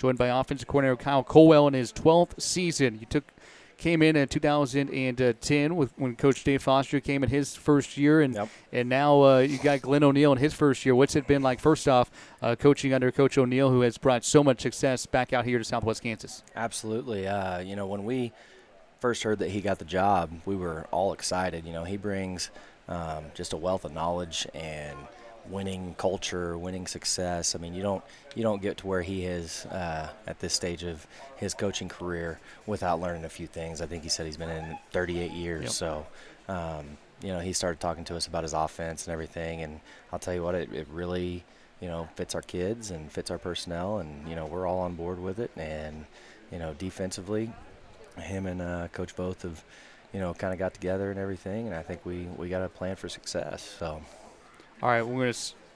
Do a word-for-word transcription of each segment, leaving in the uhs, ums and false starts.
joined by offensive coordinator Kyle Colwell in his twelfth season. He took came in in two thousand ten with when Coach Dave Foster came in his first year, and yep. and now uh, you got Glenn O'Neill in his first year. What's it been like, first off, uh, coaching under Coach O'Neill, who has brought so much success back out here to Southwest Kansas? Absolutely. Uh, you know, when we first heard that he got the job, we were all excited. You know, he brings um, just a wealth of knowledge and winning culture, winning success. I mean, you don't you don't get to where he is uh, at this stage of his coaching career without learning a few things. I think he said he's been in thirty-eight years. Yep. So, um, you know, he started talking to us about his offense and everything. And I'll tell you what, it, it really, you know, fits our kids and fits our personnel. And, you know, we're all on board with it. And, you know, defensively, him and uh, Coach both have, you know, kind of got together and everything. And I think we, we got a plan for success. So. All right, we're going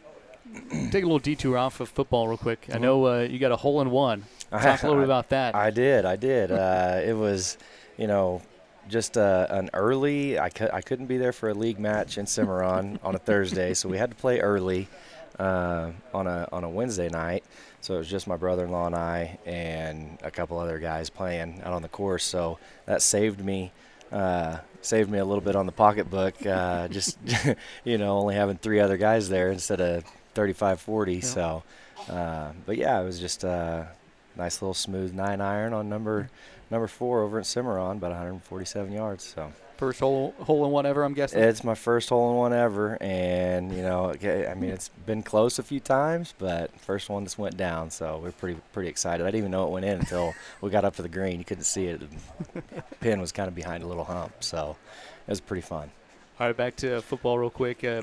to take a little detour off of football real quick. I know uh, you got a hole-in-one. Talk a little bit about that. I did, I did. Uh, it was, you know, just uh, an early. I, cu- I couldn't be there for a league match in Cimarron on a Thursday, so we had to play early uh, on a on a Wednesday night. So it was just my brother-in-law and I and a couple other guys playing out on the course. So that saved me. Uh, saved me a little bit on the pocketbook, uh, just, you know, only having three other guys there instead of thirty-five, forty. Yeah. So, uh, but, yeah, it was just a nice little smooth nine iron on number number four over at Cimarron, about one hundred forty-seven yards. So first hole, hole in one ever, I'm guessing? It's my first hole in one ever, and, you know, I mean, it's been close a few times, but first one just went down, so we're pretty pretty excited. I didn't even know it went in until we got up to the green. You couldn't see it. The pin was kind of behind a little hump, so it was pretty fun. All right, back to football real quick. Uh,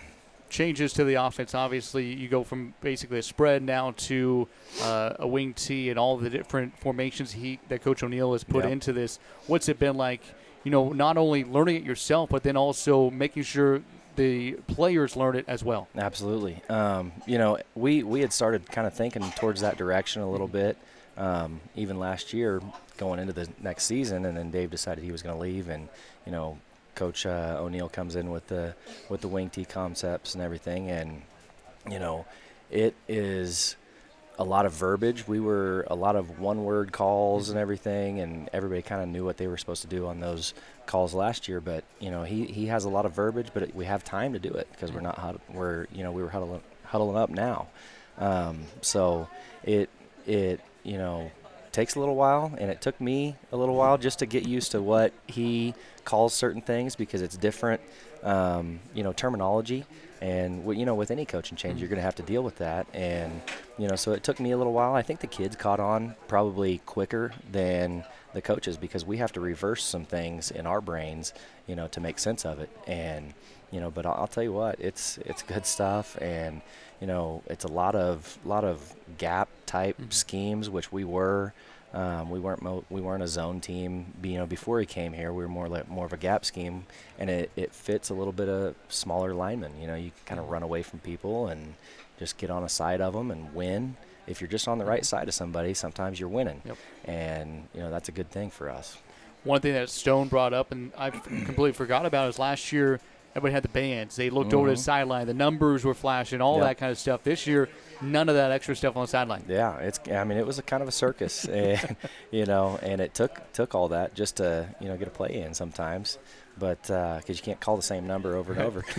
changes to the offense. Obviously, you go from basically a spread now to uh, a wing tee and all the different formations he that Coach O'Neill has put yep. into this. What's it been like, you know, not only learning it yourself, but then also making sure the players learn it as well? Absolutely. Um, you know, we, we had started kind of thinking towards that direction a little bit, um, even last year going into the next season, and then Dave decided he was going to leave, and, you know, Coach uh, O'Neill comes in with the with the wing tee concepts and everything, and, you know, it is a lot of verbiage. We were a lot of one-word calls and everything, and everybody kind of knew what they were supposed to do on those calls last year. But you know, he, he has a lot of verbiage, but it, we have time to do it because we're not hud- we're you know we were huddling huddling up now. Um, so it it you know takes a little while, and it took me a little while just to get used to what he calls certain things because it's different, um, you know, terminology. And, you know, with any coaching change, you're going to have to deal with that. And, you know, so it took me a little while. I think the kids caught on probably quicker than the coaches because we have to reverse some things in our brains, you know, to make sense of it. And, you know, but I'll, I'll tell you what, it's it's good stuff. And, you know, it's a lot of lot of gap type mm-hmm. schemes, which we were. Um, we weren't mo- we weren't a zone team. You know, before he came here, we were more like more of a gap scheme, and it, it fits a little bit of smaller linemen. You know, you kind of run away from people and just get on a side of them and win. If you're just on the right side of somebody, sometimes you're winning, yep. and you know that's a good thing for us. One thing that Stone brought up, and I completely forgot about, is last year everybody had the bands. They looked mm-hmm. over the sideline. The numbers were flashing, all yep. that kind of stuff. This year, none of that extra stuff on the sideline. Yeah, it's. I mean, it was a kind of a circus, and you know, and it took took all that just to you know get a play in sometimes, but because uh, you can't call the same number over and over.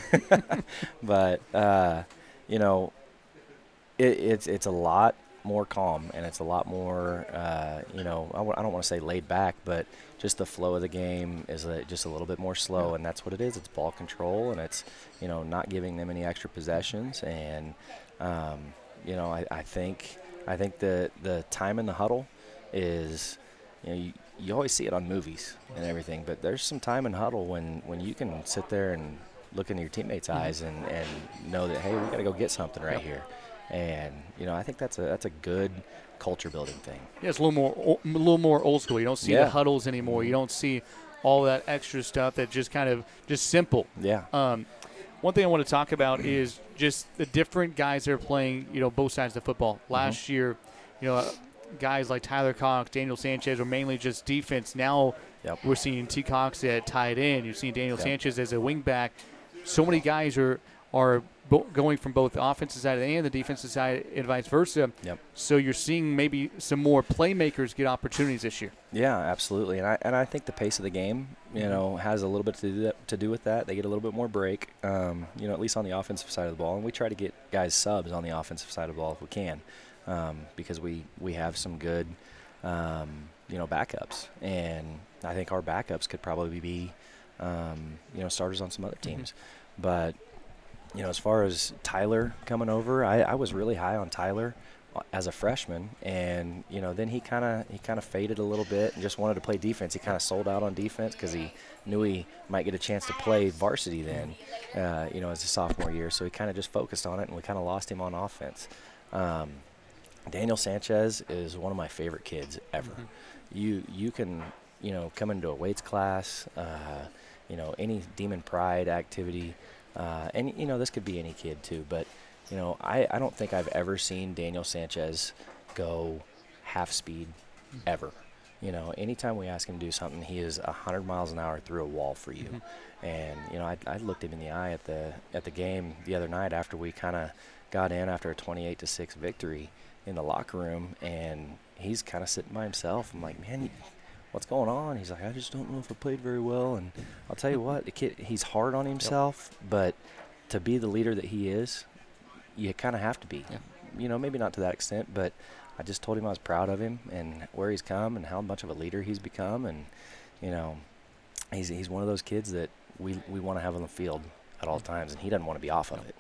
But uh, you know, it, it's it's a lot more calm, and it's a lot more uh, you know I w- I don't want to say laid back, but just the flow of the game is a, just a little bit more slow, yeah. and that's what it is. It's ball control, and it's you know not giving them any extra possessions, and um, you know I, I think I think the the time in the huddle is you know you, you always see it on movies and everything, but there's some time in huddle when, when you can sit there and look into your teammates' mm-hmm. eyes and, and know that hey we got to go get something right yeah. here, and you know I think that's a that's a good culture building thing. Yeah, it's a little more a little more old school. You don't see yeah. the huddles anymore. You don't see all that extra stuff that just kind of just simple. Yeah. Um, one thing I want to talk about is just the different guys that are playing, you know, both sides of the football. Last mm-hmm. year, you know, guys like Tyler Cox, Daniel Sanchez were mainly just defense. Now yep. we're seeing T. Cox at tight end. You're seeing Daniel yep. Sanchez as a wingback. So many guys are are bo- going from both the offensive side and the defensive side and vice versa. Yep. So you're seeing maybe some more playmakers get opportunities this year. Yeah, absolutely. And I and I think the pace of the game, you know, has a little bit to do, that, to do with that. They get a little bit more break, um, you know, at least on the offensive side of the ball. And we try to get guys subs on the offensive side of the ball if we can, um, because we, we have some good, um, you know, backups. And I think our backups could probably be, um, you know, starters on some other teams. Mm-hmm. But, you know, as far as Tyler coming over, I, I was really high on Tyler as a freshman, and you know, then he kind of he kind of faded a little bit and just wanted to play defense. He kind of sold out on defense because he knew he might get a chance to play varsity then, uh, you know, as a sophomore year. So he kind of just focused on it, and we kind of lost him on offense. Um, Daniel Sanchez is one of my favorite kids ever. Mm-hmm. You you can you know come into a weights class, uh, you know, any Demon Pride activity, uh, and you know this could be any kid too, but. You know, I, I don't think I've ever seen Daniel Sanchez go half speed ever. You know, anytime we ask him to do something, he is one hundred miles an hour through a wall for you. Mm-hmm. And, you know, I, I looked him in the eye at the at the game the other night after we kind of got in after a twenty-eight to six victory in the locker room, and he's kind of sitting by himself. I'm like, man, what's going on? He's like, I just don't know if I played very well. And I'll tell you what, the kid, he's hard on himself, yep. but to be the leader that he is, you kind of have to be, yeah. you know, maybe not to that extent, but I just told him I was proud of him and where he's come and how much of a leader he's become. And, you know, he's he's one of those kids that we, we want to have on the field at all times, and he doesn't want to be off of it.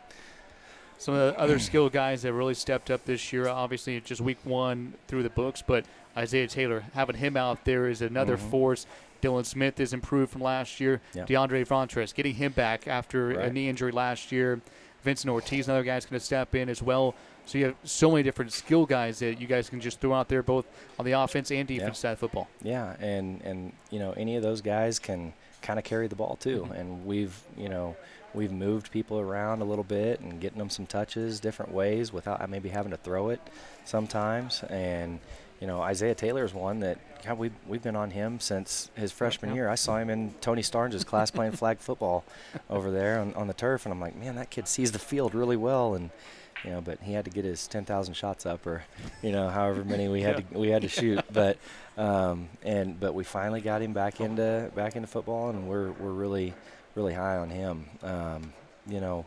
Some of the other skilled guys that really stepped up this year, obviously just week one through the books, but Isaiah Taylor, having him out there is another mm-hmm. force. Dylan Smith is improved from last year. Yeah. DeAndre Vontres, getting him back after right. a knee injury last year. Vincent Ortiz, another guy's going to step in as well. So you have so many different skill guys that you guys can just throw out there, both on the offense and defense yeah. side of football. Yeah, and, and you know, any of those guys can kind of carry the ball too. Mm-hmm. And we've, you know, we've moved people around a little bit and getting them some touches different ways without maybe having to throw it sometimes. And, you know, Isaiah Taylor is one that God, we've, we've been on him since his freshman year. I saw him in Tony Starnes' class playing flag football over there on, on the turf, and I'm like, man, that kid sees the field really well. And, you know, but he had to get his ten thousand shots up, or, you know, however many we had yeah. to we had to shoot. But um, and but we finally got him back into back into football, and we're we're really really high on him. Um, you know,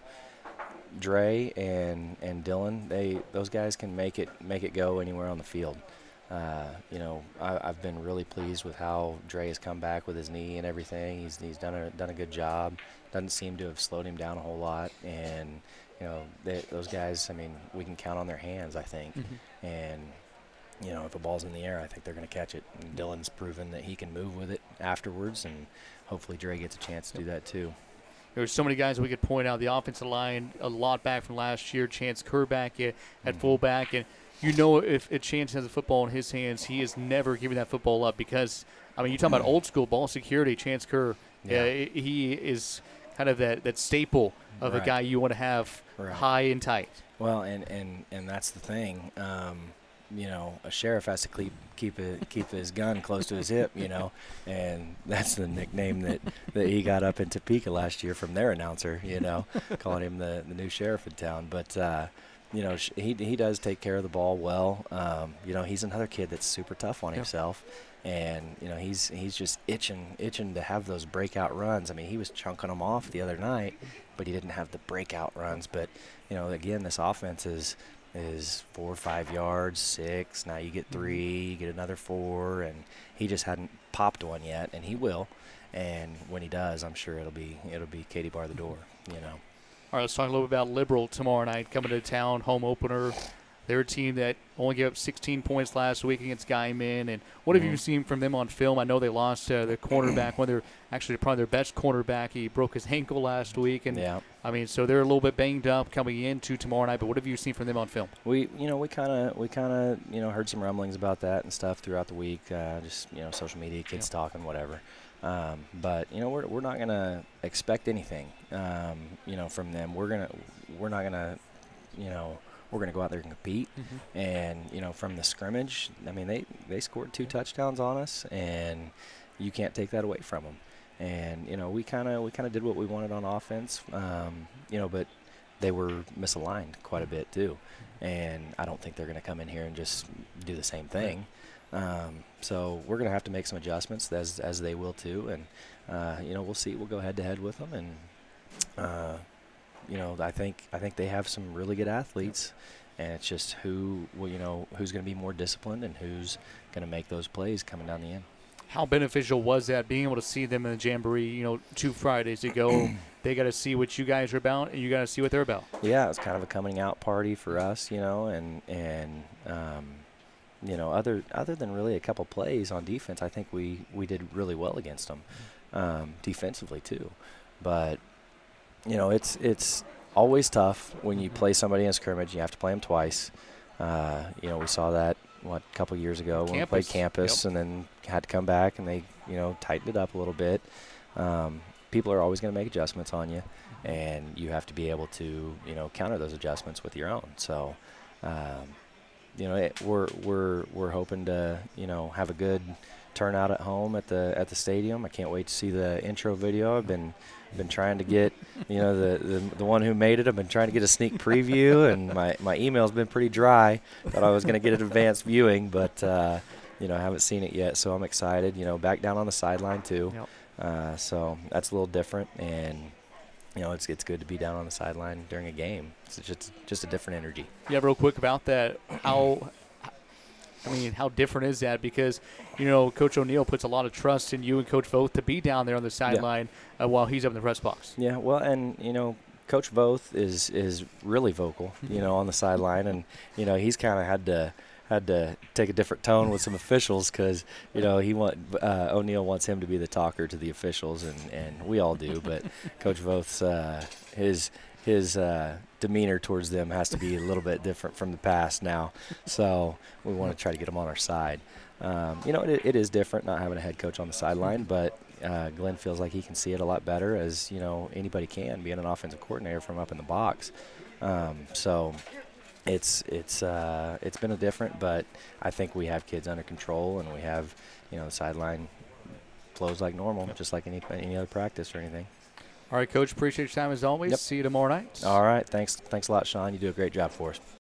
Dre and and Dylan, they those guys can make it make it go anywhere on the field. Uh, you know, I, I've been really pleased with how Dre has come back with his knee and everything. He's he's done a done a good job. Doesn't seem to have slowed him down a whole lot. And you know, they, those guys, I mean, we can count on their hands, I think. Mm-hmm. And you know, if a ball's in the air, I think they're going to catch it. And Dylan's proven that he can move with it afterwards, and hopefully Dre gets a chance to do that too. There's so many guys we could point out. The offensive line, a lot back from last year. Chance Kerr back at, at mm-hmm. fullback, and you know, if a Chance has a football in his hands, he is never giving that football up because, I mean, you talk about old school ball security. Chance Kerr, yeah. uh, he is kind of that, that staple of right. a guy you want to have right. high and tight. Well, and, and, and that's the thing. Um, you know, a sheriff has to keep keep it, keep his gun close to his hip, you know, and that's the nickname that, that he got up in Topeka last year from their announcer, you know, calling him the, the new sheriff in town. But, uh, you know, he he does take care of the ball well. Um, you know, he's another kid that's super tough on yep. himself, and you know, he's he's just itching itching to have those breakout runs. I mean, he was chunking them off the other night, but he didn't have the breakout runs. But you know, again, this offense is is four or five yards, six. Now you get three, you get another four, and he just hadn't popped one yet, and he will. And when he does, I'm sure it'll be it'll be Katie bar the door. You know. All right, let's talk a little bit about Liberal tomorrow night coming to town, home opener. They're a team that only gave up sixteen points last week against Guyman. And what mm-hmm. have you seen from them on film? I know they lost uh, their cornerback, one of their actually probably their best cornerback. He broke his ankle last week, and yeah. I mean, so they're a little bit banged up coming into tomorrow night. But what have you seen from them on film? We, you know, we kind of, we kind of, you know, heard some rumblings about that and stuff throughout the week. Uh, just you know, social media, kids yeah. talking, whatever. Um, but you know, we're we're not gonna expect anything, um, you know, from them. We're gonna we're not gonna, you know, we're gonna go out there and compete. Mm-hmm. And you know, from the scrimmage, I mean, they they scored two touchdowns on us, and you can't take that away from them. And you know, we kind of we kind of did what we wanted on offense, um, you know, but they were misaligned quite a bit too, and I don't think they're going to come in here and just do the same thing. Um, so we're going to have to make some adjustments as as they will too, and uh, you know we'll see. We'll go head to head with them, and uh, you know I think I think they have some really good athletes, and it's just who well, you know who's going to be more disciplined and who's going to make those plays coming down the end. How beneficial was that, being able to see them in the Jamboree, you know, two Fridays ago? They got to see what you guys are about, and you got to see what they're about. Yeah, it was kind of a coming out party for us, you know, and and um, you know, other other than really a couple plays on defense, I think we, we did really well against them, um, defensively too. But you know, it's it's always tough when you play somebody in scrimmage. You have to play them twice. Uh, you know, we saw that. What, a couple years ago when we played campus, yep. and then had to come back and they, you know, tightened it up a little bit. Um, people are always going to make adjustments on you, and you have to be able to, you know, counter those adjustments with your own. So, um, you know, it, we're we're we're hoping to, you know, have a good turnout at home at the at the stadium. I can't wait to see the intro video. I've been been trying to get, you know, the, the the one who made it. I've been trying to get a sneak preview, and my, my email's been pretty dry. Thought I was going to get an advanced viewing, but, uh, you know, I haven't seen it yet, so I'm excited. You know, back down on the sideline too. Yep. Uh, so that's a little different, and, you know, it's it's good to be down on the sideline during a game. It's just, just a different energy. Yeah, real quick about that, how – I mean, how different is that? Because, you know, Coach O'Neill puts a lot of trust in you and Coach Voth to be down there on the sideline yeah. uh, while he's up in the press box. Yeah, well, and, you know, Coach Voth is is really vocal, you know, on the sideline. And, you know, he's kind of had to had to take a different tone with some officials because, you know, he want uh, O'Neill wants him to be the talker to the officials, and, and we all do. But Coach Voth's, uh, his – his uh, demeanor towards them has to be a little bit different from the past now. So we want to try to get them on our side. Um, you know, it, it is different not having a head coach on the sideline, but uh, Glenn feels like he can see it a lot better, as, you know, anybody can, being an offensive coordinator from up in the box. Um, so it's it's uh, it's been a different, but I think we have kids under control, and we have, you know, the sideline flows like normal, just like any any other practice or anything. All right, Coach, appreciate your time as always. Yep. See you tomorrow night. All right. Thanks. Thanks a lot, Sean. You do a great job for us.